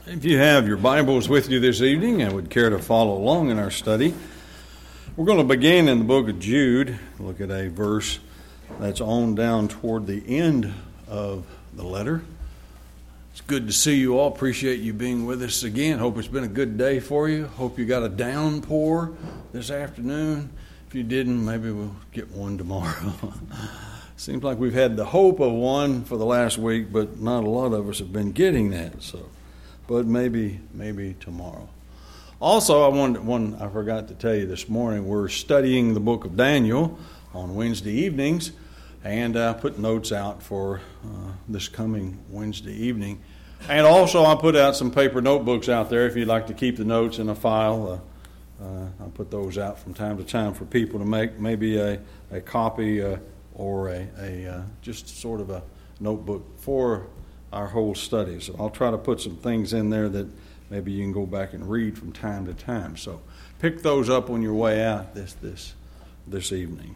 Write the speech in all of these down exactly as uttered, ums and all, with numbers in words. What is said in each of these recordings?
If you have your Bibles with you this evening and would care to follow along in our study, we're going to begin in the book of Jude. Look at a verse that's on down toward the end of the letter. It's good to see you all. Appreciate you being with us again. Hope it's been a good day for you. Hope you got a downpour this afternoon. If you didn't, maybe we'll get one tomorrow. Seems like we've had the hope of one for the last week, but not a lot of us have been getting that. So. But maybe, maybe tomorrow. Also, I wanted one I forgot to tell you this morning. We're studying the book of Daniel on Wednesday evenings, and I uh, put notes out for uh, this coming Wednesday evening. And also, I put out some paper notebooks out there if you'd like to keep the notes in a file. Uh, uh, I put those out from time to time for people to make maybe a a copy uh, or a a uh, just sort of a notebook for our whole study. So I'll try to put some things in there that maybe you can go back and read from time to time. So pick those up on your way out this this this evening.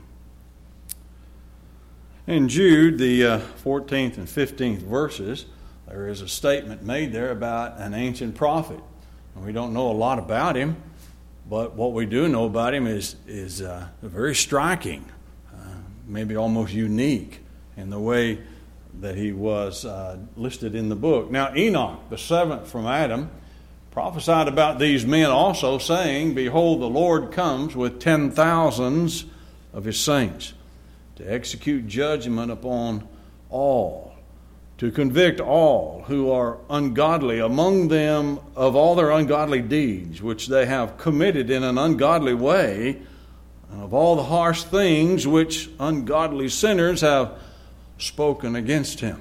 In Jude, the uh, fourteenth and fifteenth verses, there is a statement made there about an ancient prophet. And we don't know a lot about him, but what we do know about him is, is uh, very striking, uh, maybe almost unique in the way that he was uh, listed in the book. Now, Enoch, the seventh from Adam, prophesied about these men also, saying, "Behold, the Lord comes with ten thousands of his saints to execute judgment upon all, to convict all who are ungodly among them of all their ungodly deeds, which they have committed in an ungodly way, and of all the harsh things which ungodly sinners have spoken against him."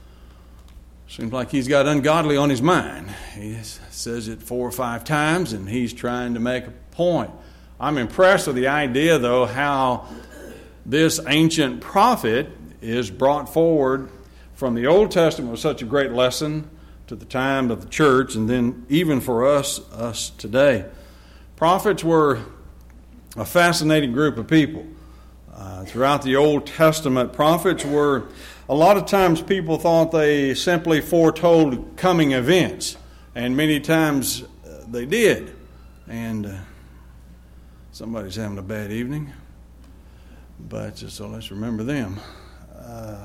Seems like he's got ungodly on his mind. He says it four or five times, and he's trying to make a point. I'm impressed with the idea, though, how this ancient prophet is brought forward from the Old Testament with such a great lesson to the time of the church, and then even for us, us today. Prophets were a fascinating group of people. Uh, throughout the Old Testament, prophets were, a lot of times people thought they simply foretold coming events, and many times uh, they did. And uh, somebody's having a bad evening, but just, so let's remember them. Uh,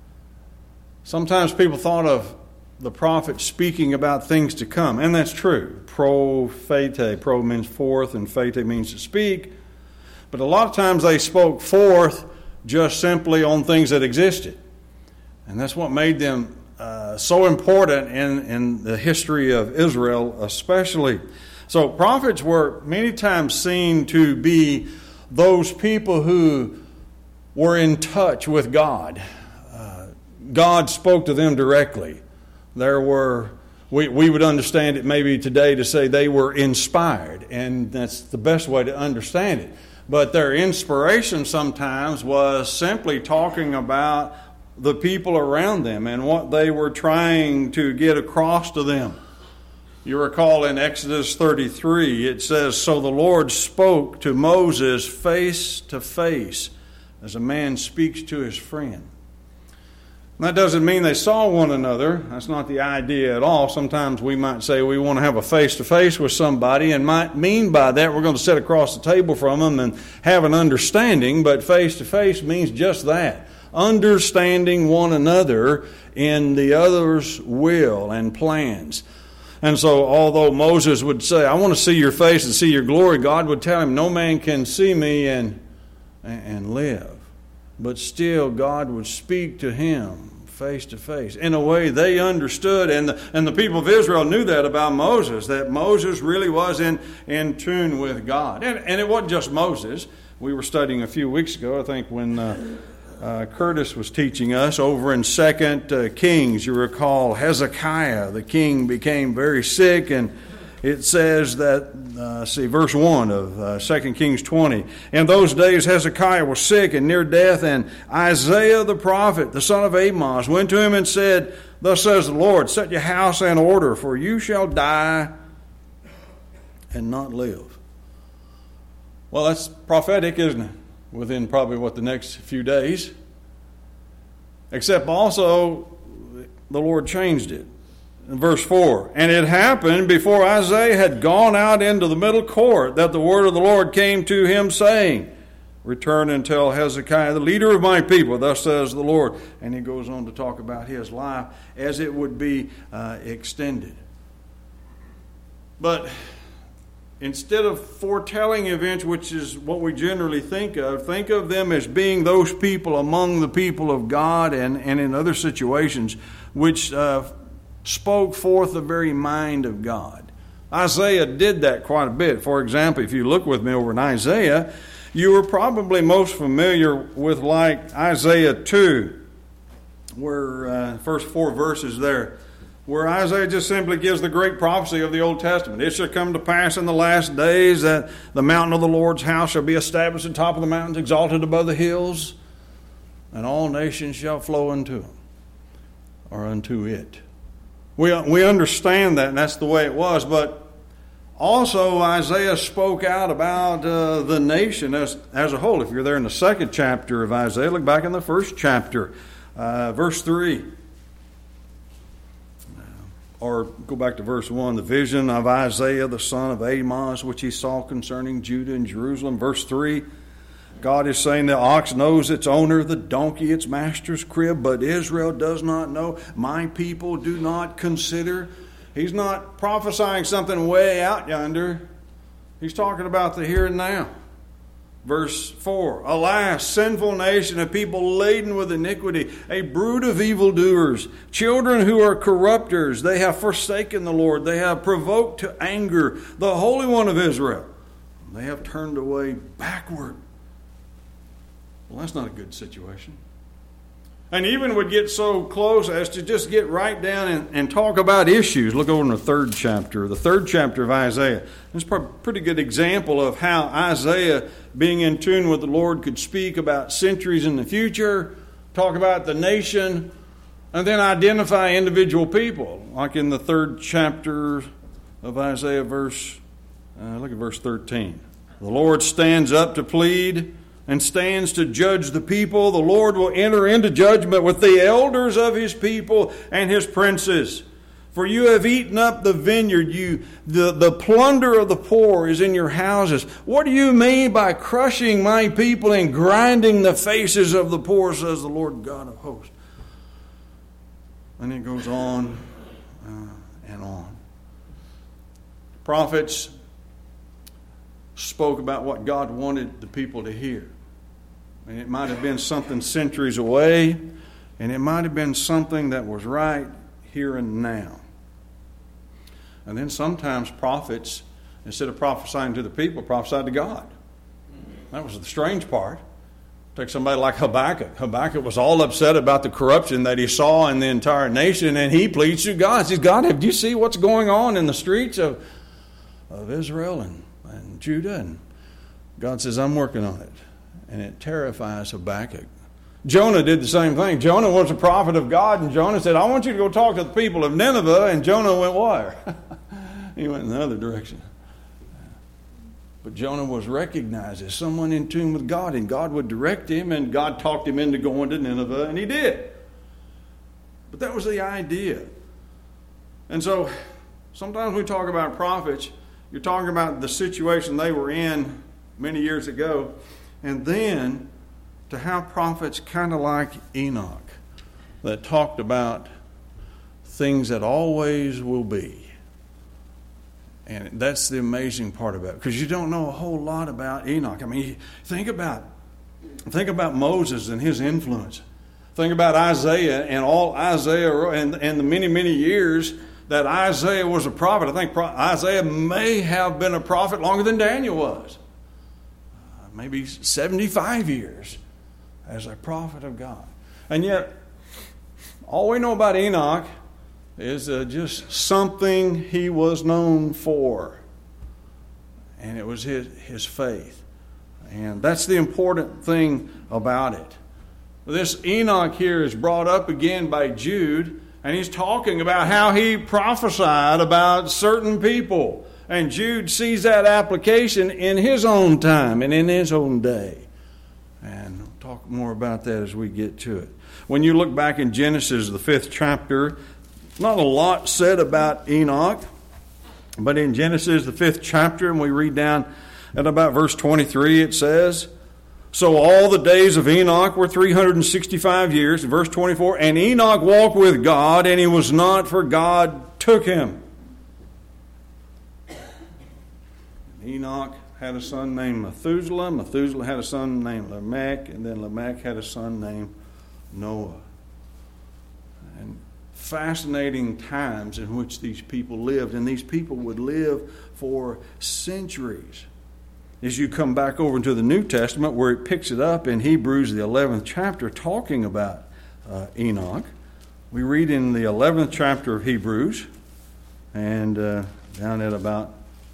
sometimes people thought of the prophet speaking about things to come, and that's true. Prophete, pro means forth, and fete means to speak. But a lot of times they spoke forth just simply on things that existed. And that's what made them uh, so important in, in the history of Israel especially. So prophets were many times seen to be those people who were in touch with God. Uh, God spoke to them directly. There were, we, we would understand it maybe today to say they were inspired, and that's the best way to understand it. But their inspiration sometimes was simply talking about the people around them and what they were trying to get across to them. You recall in Exodus thirty-three, it says, "So the Lord spoke to Moses face to face, as a man speaks to his friend." That doesn't mean they saw one another. That's not the idea at all. Sometimes we might say we want to have a face-to-face with somebody, and might mean by that we're going to sit across the table from them and have an understanding, but face-to-face means just that. Understanding one another in the other's will and plans. And so although Moses would say, "I want to see your face and see your glory," God would tell him, "No man can see me and, and live." But still, God would speak to him face to face in a way they understood. And the, and the people of Israel knew that about Moses, that Moses really was in, in tune with God. And, and it wasn't just Moses. We were studying a few weeks ago, I think, when uh, uh, Curtis was teaching us over in Second uh, Kings. You recall Hezekiah, the king, became very sick, and it says that, uh, see, verse one of uh, Second Kings twenty. "In those days Hezekiah was sick and near death, and Isaiah the prophet, the son of Amos, went to him and said, 'Thus says the Lord, set your house in order, for you shall die and not live.'" Well, that's prophetic, isn't it? Within probably, what, the next few days. Except also, the Lord changed it. in verse four, and it happened before Isaiah had gone out into the middle court that the word of the Lord came to him, saying, return and tell Hezekiah, the leader of my people, thus says the Lord. And he goes on to talk about his life as it would be uh, extended. But instead of foretelling events, which is what we generally think of, think of them as being those people among the people of God and, and in other situations which uh, spoke forth the very mind of God. Isaiah did that quite a bit. For example, if you look with me over in Isaiah, you were probably most familiar with like Isaiah two, where uh, first four verses there, where Isaiah just simply gives the great prophecy of the Old Testament. It shall come to pass in the last days that the mountain of the Lord's house shall be established on top of the mountains, exalted above the hills, and all nations shall flow unto him, or unto it. We, we understand that, and that's the way it was, but also, Isaiah spoke out about uh, the nation as, as a whole. If you're there in the second chapter of Isaiah, look back in the first chapter, uh, verse three. Or go back to verse one. The vision of Isaiah, the son of Amos, which he saw concerning Judah and Jerusalem. Verse three, God is saying the ox knows its owner, the donkey its master's crib, but Israel does not know. My people do not consider. He's not prophesying something way out yonder. He's talking about the here and now. Verse four, alas, sinful nation, a people laden with iniquity, a brood of evildoers, children who are corrupters. They have forsaken the Lord. They have provoked to anger the Holy One of Israel. They have turned away backward. Well, that's not a good situation. And even would get so close as to just get right down and, and talk about issues. Look over in the third chapter, the third chapter of Isaiah. It's a pretty good example of how Isaiah, being in tune with the Lord, could speak about centuries in the future, talk about the nation, and then identify individual people. Like in the third chapter of Isaiah, verse, uh, look at verse thirteen. The Lord stands up to plead and stands to judge the people. The Lord will enter into judgment with the elders of his people and his princes. For you have eaten up the vineyard. You, the, the plunder of the poor is in your houses. What do you mean by crushing my people and grinding the faces of the poor, says the Lord God of hosts. And it goes on uh, and on. Prophets spoke about what God wanted the people to hear. And it might have been something centuries away, and it might have been something that was right here and now. And then sometimes prophets, instead of prophesying to the people, prophesied to God. That was the strange part. Take somebody like Habakkuk. Habakkuk was all upset about the corruption that he saw in the entire nation, and he pleads to God. He says, God, do you see what's going on in the streets of, of Israel and, and Judah? And God says, I'm working on it. And it terrifies Habakkuk. Jonah did the same thing. Jonah was a prophet of God, and Jonah said, I want you to go talk to the people of Nineveh. And Jonah went where? He went in the other direction. But Jonah was recognized as someone in tune with God, and God would direct him, and God talked him into going to Nineveh, and he did. But that was the idea. And so sometimes we talk about prophets, you're talking about the situation they were in many years ago. And then to have prophets kind of like Enoch that talked about things that always will be. And that's the amazing part about it, because you don't know a whole lot about Enoch. I mean, think about think about Moses and his influence. Think about Isaiah and all Isaiah and, and the many, many years that Isaiah was a prophet. I think Isaiah may have been a prophet longer than Daniel was. Maybe seventy-five years as a prophet of God. And yet, all we know about Enoch is uh, just something he was known for. And it was his, his faith. And that's the important thing about it. This Enoch here is brought up again by Jude, and he's talking about how he prophesied about certain people. And Jude sees that application in his own time and in his own day. And we'll talk more about that as we get to it. When you look back in Genesis, the fifth chapter, Not a lot said about Enoch, but in Genesis, the fifth chapter, and we read down at about verse twenty-three, it says, "So all the days of Enoch were three hundred sixty-five years." Verse twenty-four, "And Enoch walked with God, and he was not, for God took him." Enoch had a son named Methuselah. Methuselah had a son named Lamech, and then Lamech had a son named Noah. And fascinating times in which these people lived, and these people would live for centuries. As you come back over into the New Testament, where it picks it up in Hebrews, the eleventh chapter, talking about uh, Enoch, we read in the eleventh chapter of Hebrews, and uh, down at about,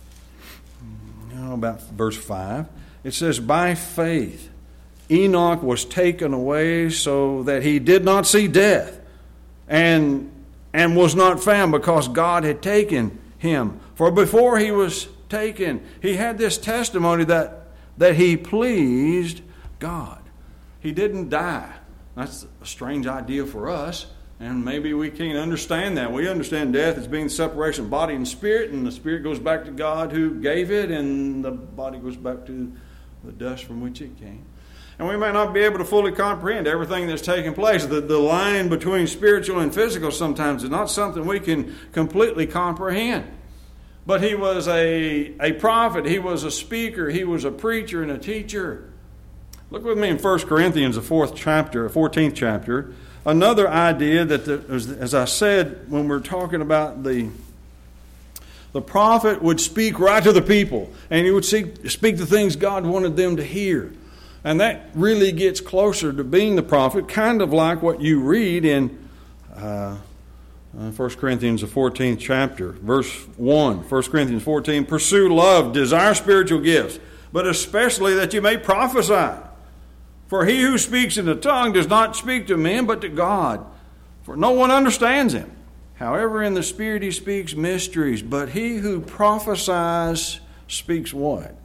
you know, about verse five, it says, "By faith Enoch was taken away so that he did not see death, and and was not found, because God had taken him. For before he was taken, he had this testimony that that he pleased God." He didn't die. That's a strange idea for us, and maybe we can't understand that. We understand death as being separation of body and spirit, and the spirit goes back to God who gave it, and the body goes back to the dust from which it came. And we may not be able to fully comprehend everything that's taking place. The, the line between spiritual and physical sometimes is not something we can completely comprehend. But he was a, a prophet, he was a speaker, he was a preacher and a teacher. Look with me in First Corinthians, the fourth chapter, fourteenth chapter. Another idea that, the, as I said, when we're talking about the the prophet would speak right to the people, and he would speak, speak the things God wanted them to hear. And that really gets closer to being the prophet, kind of like what you read in uh, uh, First Corinthians, the fourteenth chapter, verse one. First Corinthians fourteen, "Pursue love, desire spiritual gifts, but especially that you may prophesy. For he who speaks in the tongue does not speak to men, but to God, for no one understands him. However, in the Spirit he speaks mysteries, but he who prophesies speaks" what?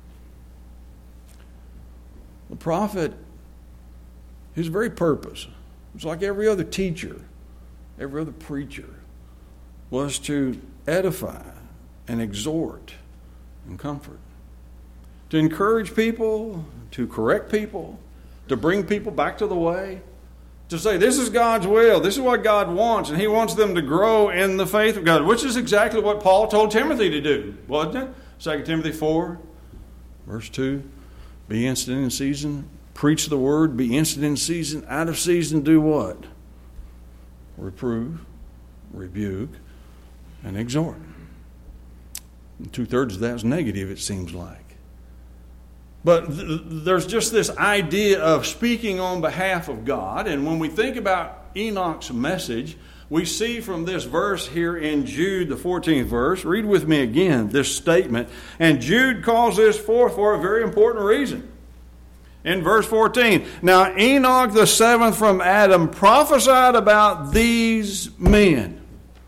The prophet, his very purpose, it's like every other teacher, every other preacher, was to edify and exhort and comfort, to encourage people, to correct people, to bring people back to the way, to say this is God's will, this is what God wants, and he wants them to grow in the faith of God, which is exactly what Paul told Timothy to do, wasn't it? Second Timothy four, verse two. "Be instant in season, preach the word, be instant in season, out of season do what? Reprove, rebuke, and exhort." And two-thirds of that is negative, it seems like. But th- there's just this idea of speaking on behalf of God, and when we think about Enoch's message, we see from this verse here in Jude, the fourteenth verse, read with me again this statement. And Jude calls this forth for a very important reason. In verse fourteen, "Now Enoch the seventh from Adam prophesied about these men."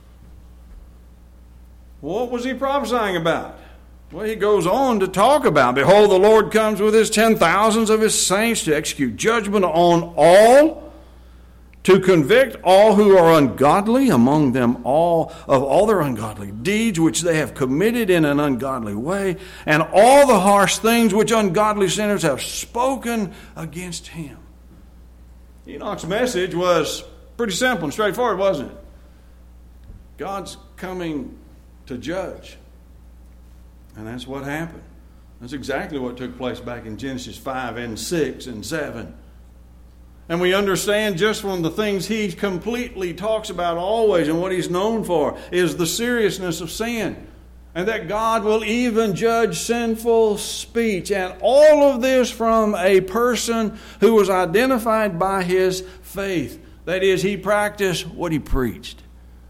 What was he prophesying about? Well, he goes on to talk about, "Behold, the Lord comes with his ten thousands of his saints to execute judgment on all, to convict all who are ungodly among them all of all their ungodly deeds which they have committed in an ungodly way, and all the harsh things which ungodly sinners have spoken against him." Enoch's message was pretty simple and straightforward, wasn't it? God's coming to judge. And that's what happened. That's exactly what took place back in Genesis five and six and seven. And we understand just from the things he completely talks about always, and what he's known for is the seriousness of sin. And that God will even judge sinful speech. And all of this from a person who was identified by his faith. That is, he practiced what he preached.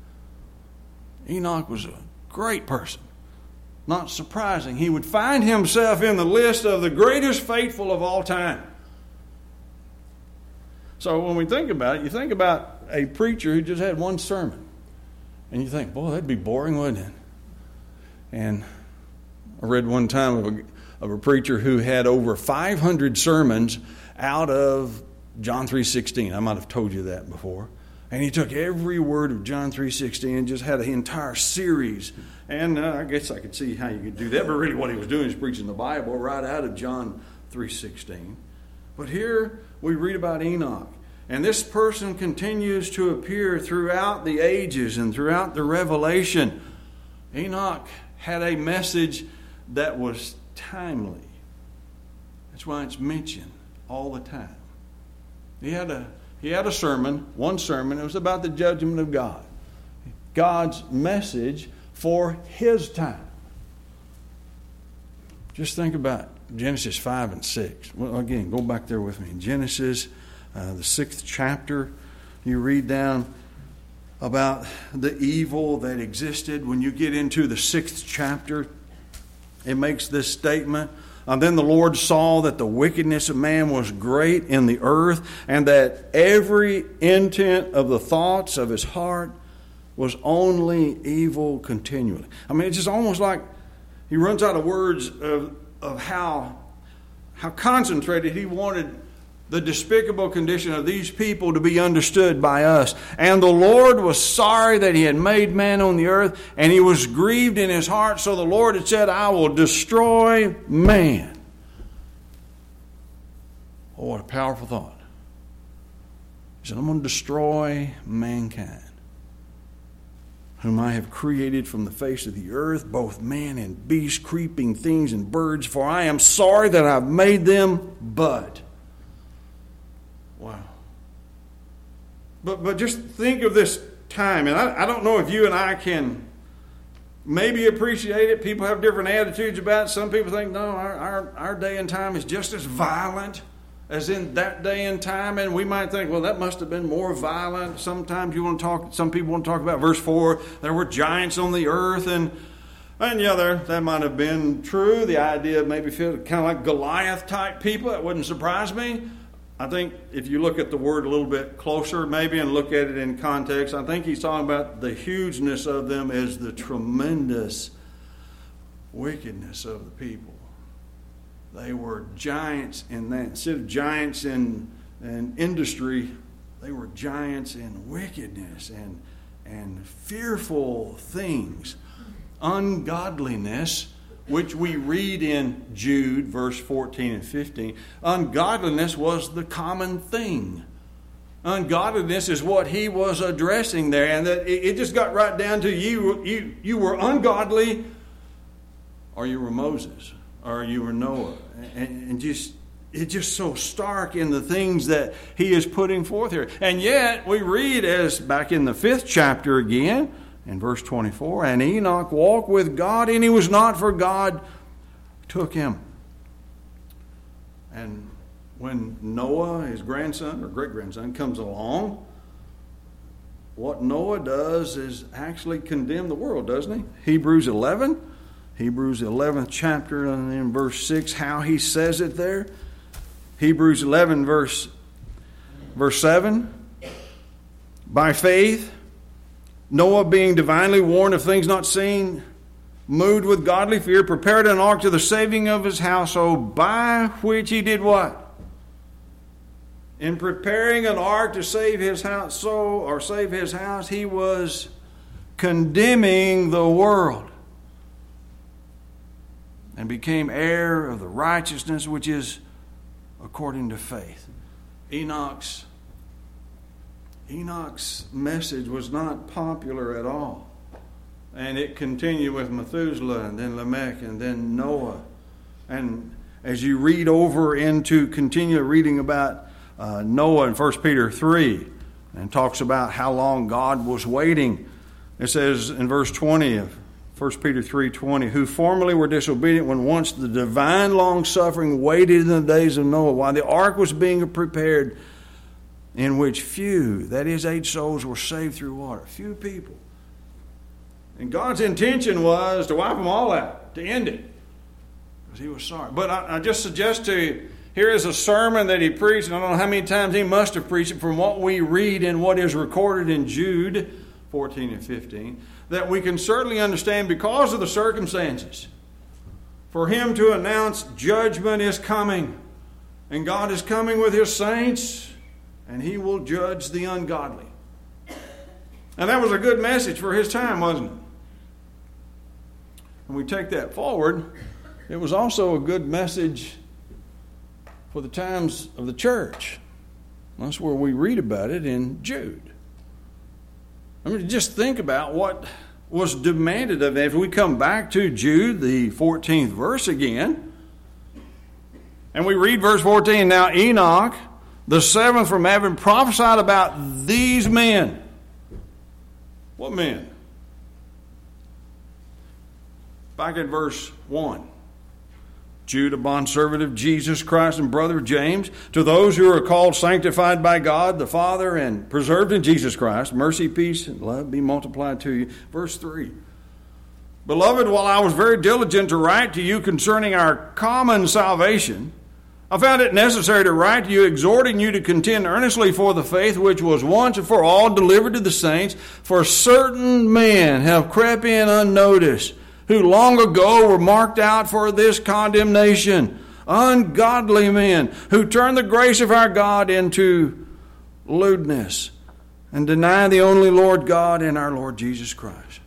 Enoch was a great person. Not surprising. He would find himself in the list of the greatest faithful of all time. So when we think about it, you think about a preacher who just had one sermon. And you think, boy, that'd be boring, wouldn't it? And I read one time of a, of a preacher who had over five hundred sermons out of John three sixteen. I might have told you that before. And he took every word of John three sixteen and just had an entire series. And uh, I guess I could see how you could do that. But really what he was doing is preaching the Bible right out of John three sixteen. But here we read about Enoch. And this person continues to appear throughout the ages and throughout the Revelation. Enoch had a message that was timely. That's why it's mentioned all the time. He had a he had a sermon, one sermon. It was about the judgment of God. God's message for his time. Just think about Genesis five and six. Well, again, go back there with me. In Genesis, uh, the sixth chapter, you read down about the evil that existed. When you get into the sixth chapter, it makes this statement. And then the Lord saw that the wickedness of man was great in the earth, and that every intent of the thoughts of his heart was only evil continually. I mean, it's just almost like he runs out of words of, of how, how concentrated he wanted the despicable condition of these people to be understood by us. And the Lord was sorry that he had made man on the earth, and he was grieved in his heart. So the Lord had said, I will destroy man. Oh, what a powerful thought. He said, I'm going to destroy mankind, whom I have created from the face of the earth, both man and beast, creeping things and birds, for I am sorry that I've made them, but... Wow. But but just think of this time, and I, I don't know if you and I can maybe appreciate it. People have different attitudes about it. Some people think, no, our, our, our day and time is just as violent as in that day and time, and we might think, well, that must have been more violent. Sometimes you want to talk, some people want to talk about verse four, there were giants on the earth, and and yeah, there, that might have been true. The idea of maybe feel kind of like Goliath type people, that wouldn't surprise me. I think if you look at the word a little bit closer maybe and look at it in context, I think he's talking about the hugeness of them as the tremendous wickedness of the people. They were giants in that. Instead of giants in, in industry, they were giants in wickedness and, and fearful things. Ungodliness, which we read in Jude, verse fourteen and fifteen. Ungodliness was the common thing. Ungodliness is what he was addressing there. And that it just got right down to you, you, you were ungodly, or you were Moses, or you were Noah. And, and just it's just so stark in the things that he is putting forth here. And yet we read, as back in the fifth chapter again, in verse twenty-four, and Enoch walked with God, and he was not, for God took him. And when Noah, his grandson or great-grandson, comes along, what Noah does is actually condemn the world, doesn't he? Hebrews eleven, Hebrews eleventh chapter, and in verse six, how he says it there. Hebrews eleven, verse, verse seven, by faith, Noah, being divinely warned of things not seen, moved with godly fear, prepared an ark to the saving of his household, by which he did what? In preparing an ark to save his house, so or save his house, he was condemning the world, and became heir of the righteousness which is according to faith. Enoch's Enoch's message was not popular at all. And it continued with Methuselah and then Lamech and then Noah. And as you read over into, continue reading about uh, Noah in First Peter three, and talks about how long God was waiting. It says in verse twenty of First Peter three twenty, who formerly were disobedient when once the divine long-suffering waited in the days of Noah while the ark was being prepared, in which few, that is eight souls, were saved through water. Few people. And God's intention was to wipe them all out, to end it, because he was sorry. But I, I just suggest to you, here is a sermon that he preached, and I don't know how many times he must have preached it, from what we read and what is recorded in Jude fourteen and fifteen, that we can certainly understand because of the circumstances. For him to announce judgment is coming, and God is coming with his saints, and he will judge the ungodly. And that was a good message for his time, wasn't it? When we take that forward, it was also a good message for the times of the church. That's where we read about it in Jude. I mean, just think about what was demanded of them. If we come back to Jude, the fourteenth verse again, and we read verse fourteen, now Enoch, the seventh from heaven, prophesied about these men. What men? Back in verse one. Jude, a bondservant of Jesus Christ and brother of James, to those who are called, sanctified by God the Father, and preserved in Jesus Christ, mercy, peace, and love be multiplied to you. Verse three. Beloved, while I was very diligent to write to you concerning our common salvation, I found it necessary to write to you, exhorting you to contend earnestly for the faith which was once and for all delivered to the saints. For certain men have crept in unnoticed, who long ago were marked out for this condemnation, ungodly men, who turn the grace of our God into lewdness, and deny the only Lord God and our Lord Jesus Christ.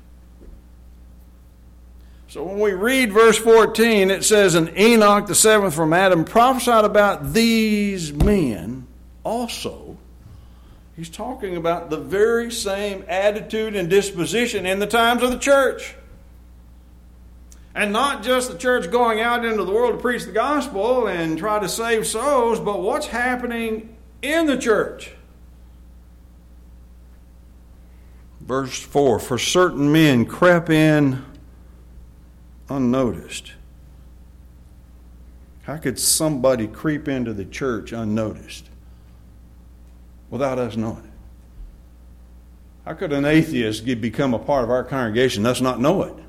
So when we read verse fourteen, it says, and Enoch, the seventh from Adam, prophesied about these men also. He's talking about the very same attitude and disposition in the times of the church. And not just the church going out into the world to preach the gospel and try to save souls, but what's happening in the church. Verse four, for certain men crept in unnoticed. How could somebody creep into the church unnoticed without us knowing it? How could an atheist become a part of our congregation and us not know it?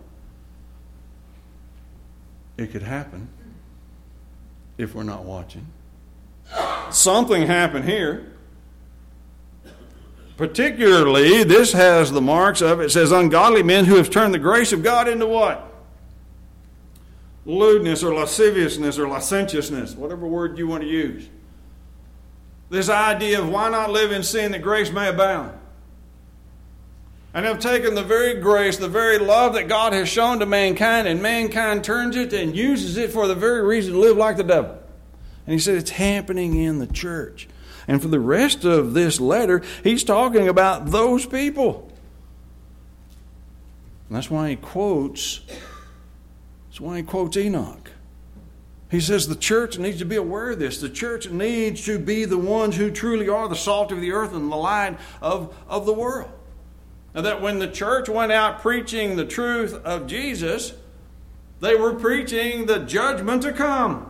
It could happen if we're not watching. Something happened here. Particularly, this has the marks of, it says, ungodly men who have turned the grace of God into what? Lewdness or lasciviousness or licentiousness, whatever word you want to use. This idea of why not live in sin that grace may abound. And have taken the very grace, the very love that God has shown to mankind, and mankind turns it and uses it for the very reason to live like the devil. And he said it's happening in the church. And for the rest of this letter, he's talking about those people. And that's why he quotes, that's why he quotes Enoch. He says the church needs to be aware of this. The church needs to be the ones who truly are the salt of the earth and the light of, of the world. And that when the church went out preaching the truth of Jesus, they were preaching the judgment to come.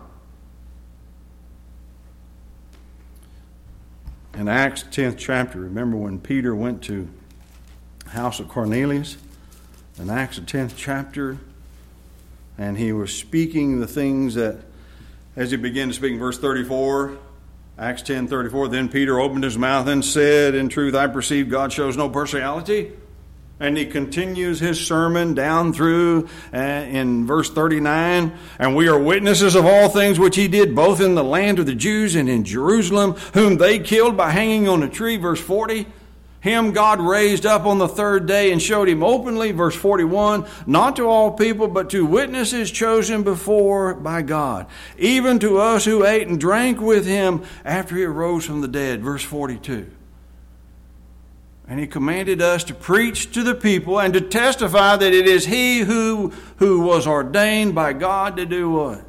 In Acts tenth chapter, remember when Peter went to the house of Cornelius? In Acts tenth chapter, and he was speaking the things that, as he began to speak in verse thirty-four, Acts ten thirty-four, then Peter opened his mouth and said, in truth, I perceive God shows no partiality. And he continues his sermon down through uh, in verse thirty-nine. And we are witnesses of all things which he did, both in the land of the Jews and in Jerusalem, whom they killed by hanging on a tree. Verse forty. Him God raised up on the third day and showed him openly. Verse forty-one. Not to all people, but to witnesses chosen before by God. Even to us who ate and drank with him after he arose from the dead. Verse forty-two. And he commanded us to preach to the people and to testify that it is he who, who was ordained by God to do what?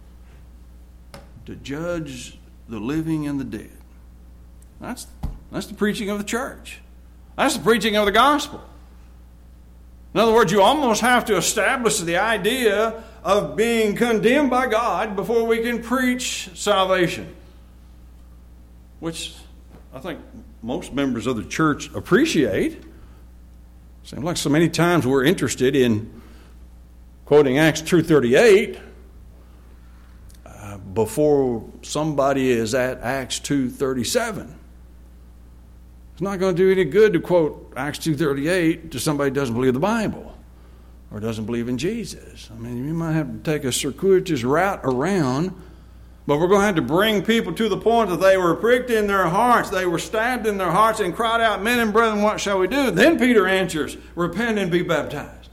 To judge the living and the dead. That's, that's the preaching of the church. That's the preaching of the gospel. In other words, you almost have to establish the idea of being condemned by God before we can preach salvation. Which I think most members of the church appreciate. Seems like so many times we're interested in quoting Acts two thirty-eight uh, before somebody is at Acts two thirty-seven. It's not going to do any good to quote Acts two thirty-eight to somebody who doesn't believe the Bible or doesn't believe in Jesus. I mean, you might have to take a circuitous route around But we're going to have to bring people to the point that they were pricked in their hearts, they were stabbed in their hearts, and cried out, "Men and brethren, what shall we do?" Then Peter answers, "Repent and be baptized."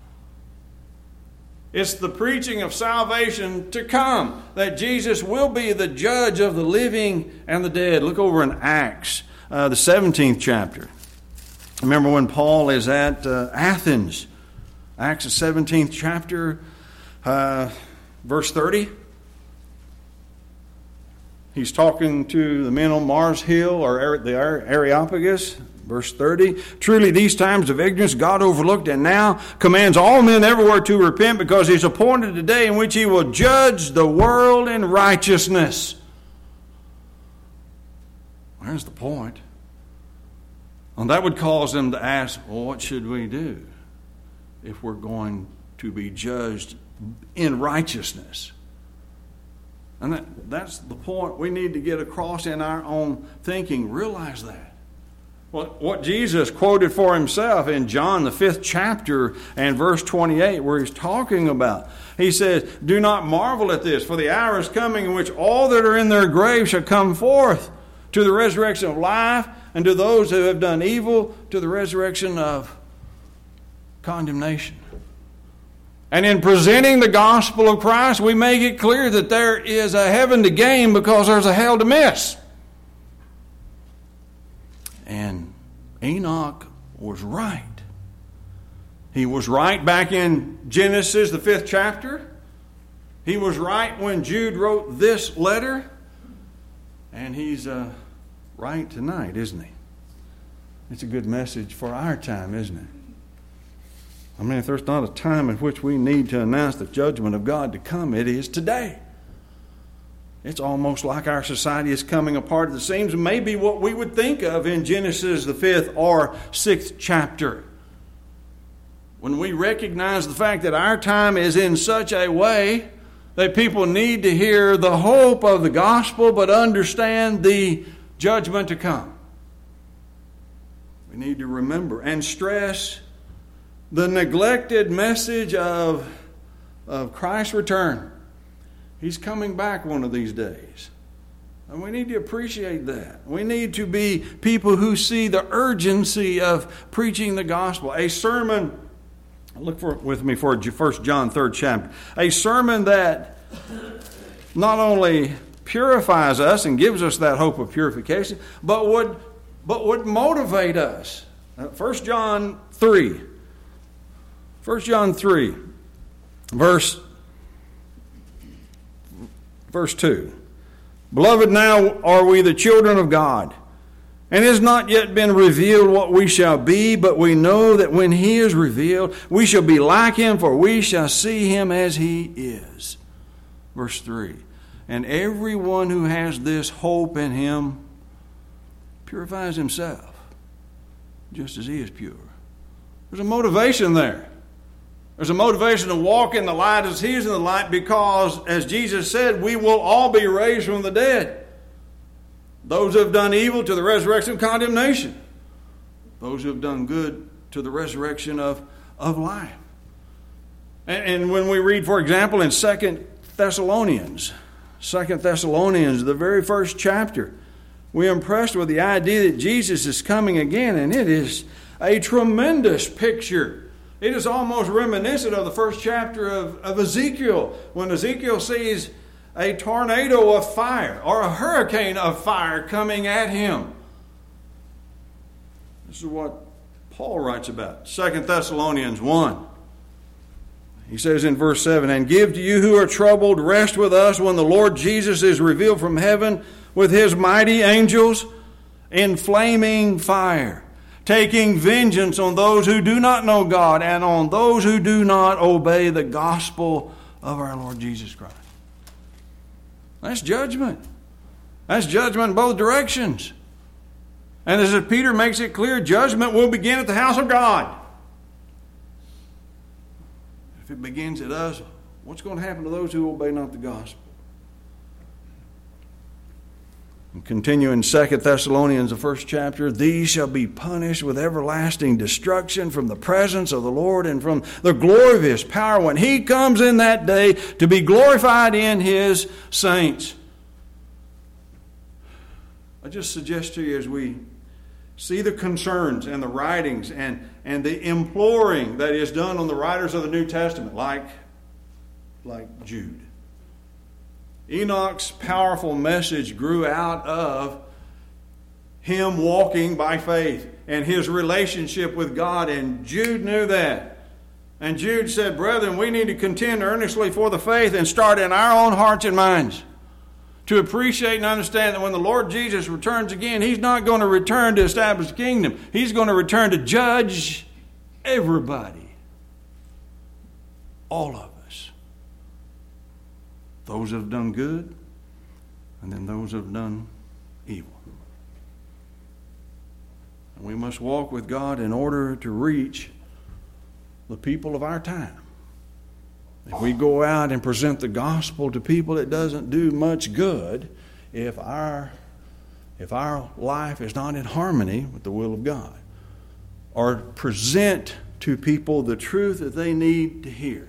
It's the preaching of salvation to come, that Jesus will be the judge of the living and the dead. Look over in Acts, uh, the seventeenth chapter. Remember when Paul is at uh, Athens, Acts the seventeenth chapter, uh, verse thirty. He's talking to the men on Mars Hill, or the Areopagus, verse thirty. "Truly these times of ignorance God overlooked, and now commands all men everywhere to repent, because He's appointed a day in which He will judge the world in righteousness." Where's the point? And that would cause them to ask, well, what should we do if we're going to be judged in righteousness? And that, that's the point we need to get across in our own thinking. Realize that. Well, what Jesus quoted for Himself in John, the fifth chapter and verse twenty-eight, where He's talking about, He says, "Do not marvel at this, for the hour is coming in which all that are in their graves shall come forth to the resurrection of life, and to those who have done evil, to the resurrection of condemnation." And in presenting the gospel of Christ, we make it clear that there is a heaven to gain because there's a hell to miss. And Enoch was right. He was right back in Genesis, the fifth chapter. He was right when Jude wrote this letter. And he's uh, right tonight, isn't he? It's a good message for our time, isn't it? I mean, if there's not a time in which we need to announce the judgment of God to come, it is today. It's almost like our society is coming apart at the seams, and maybe what we would think of in Genesis, the fifth or sixth chapter. When we recognize the fact that our time is in such a way that people need to hear the hope of the gospel, but understand the judgment to come. We need to remember and stress the neglected message of, of Christ's return. He's coming back one of these days. And we need to appreciate that. We need to be people who see the urgency of preaching the gospel. A sermon, look for, with me for First John, third chapter. A sermon that not only purifies us and gives us that hope of purification, but would, but would motivate us. First John three. First John three, verse, verse two. "Beloved, now are we the children of God, and it has not yet been revealed what we shall be, but we know that when He is revealed, we shall be like Him, for we shall see Him as He is." Verse three. "And everyone who has this hope in Him purifies himself, just as He is pure." There's a motivation there. There's a motivation to walk in the light as He is in the light, because, as Jesus said, we will all be raised from the dead. Those who have done evil to the resurrection of condemnation. Those who have done good to the resurrection of, of life. And, and when we read, for example, in Second Thessalonians, Second Thessalonians, the very first chapter, we're impressed with the idea that Jesus is coming again, and it is a tremendous picture. It is almost reminiscent of the first chapter of, of Ezekiel, when Ezekiel sees a tornado of fire or a hurricane of fire coming at him. This is what Paul writes about. Second Thessalonians one. He says in verse seven, "And give to you who are troubled rest with us when the Lord Jesus is revealed from heaven with His mighty angels in flaming fire, taking vengeance on those who do not know God and on those who do not obey the gospel of our Lord Jesus Christ." That's judgment. That's judgment in both directions. And as Peter makes it clear, judgment will begin at the house of God. If it begins at us, what's going to happen to those who obey not the gospel? And continue in Second Thessalonians, the first chapter, "These shall be punished with everlasting destruction from the presence of the Lord and from the glory of His power when He comes in that day to be glorified in His saints." I just suggest to you as we see the concerns and the writings and, and the imploring that is done on the writers of the New Testament, like, like Jude. Enoch's powerful message grew out of him walking by faith and his relationship with God, and Jude knew that. And Jude said, brethren, we need to contend earnestly for the faith and start in our own hearts and minds to appreciate and understand that when the Lord Jesus returns again, He's not going to return to establish the kingdom. He's going to return to judge everybody. All of us. Those that have done good, and then those that have done evil. And we must walk with God in order to reach the people of our time. If we go out and present the gospel to people, it doesn't do much good if our if our life is not in harmony with the will of God, or present to people the truth that they need to hear.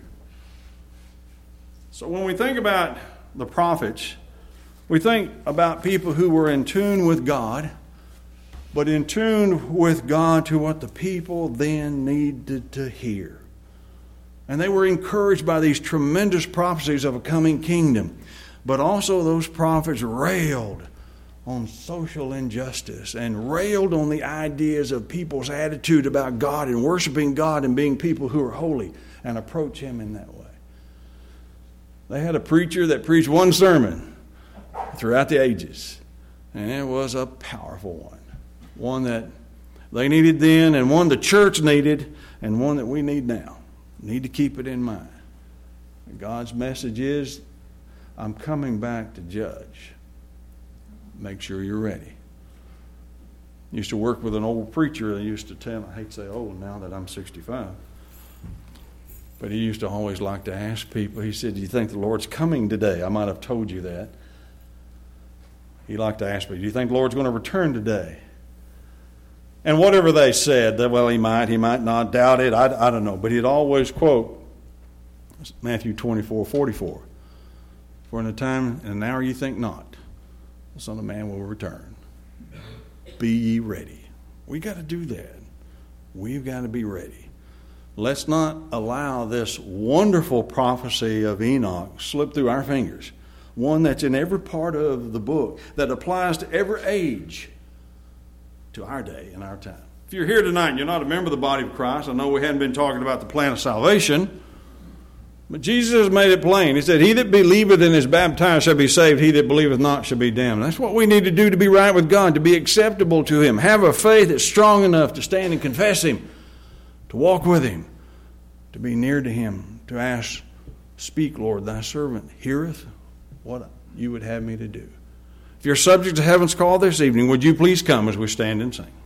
So when we think about the prophets, we think about people who were in tune with God, but in tune with God to what the people then needed to hear. And they were encouraged by these tremendous prophecies of a coming kingdom. But also those prophets railed on social injustice and railed on the ideas of people's attitude about God and worshiping God and being people who are holy and approach Him in that way. They had a preacher that preached one sermon throughout the ages, and it was a powerful one. One that they needed then, and one the church needed, and one that we need now. Need to keep it in mind. God's message is, I'm coming back to judge. Make sure you're ready. I used to work with an old preacher that used to tell, I hate to say old now that I'm sixty-five, but he used to always like to ask people, he said, do you think the Lord's coming today? I might have told you that. He liked to ask me, do you think the Lord's going to return today? And whatever they said, that well, he might, he might not, doubt it, I, I don't know. But he'd always quote Matthew twenty-four forty-four. For in a time and an hour you think not, the Son of Man will return. Be ye ready. We got to do that. We've got to be ready. Let's not allow this wonderful prophecy of Enoch slip through our fingers. One that's in every part of the book, that applies to every age, to our day and our time. If you're here tonight and you're not a member of the body of Christ, I know we hadn't been talking about the plan of salvation, but Jesus has made it plain. He said, he that believeth and is baptized shall be saved, he that believeth not shall be damned. That's what we need to do to be right with God, to be acceptable to Him. Have a faith that's strong enough to stand and confess Him, to walk with Him, to be near to Him, to ask, speak, Lord, thy servant heareth what you would have me to do. If you're subject to heaven's call this evening, would you please come as we stand and sing?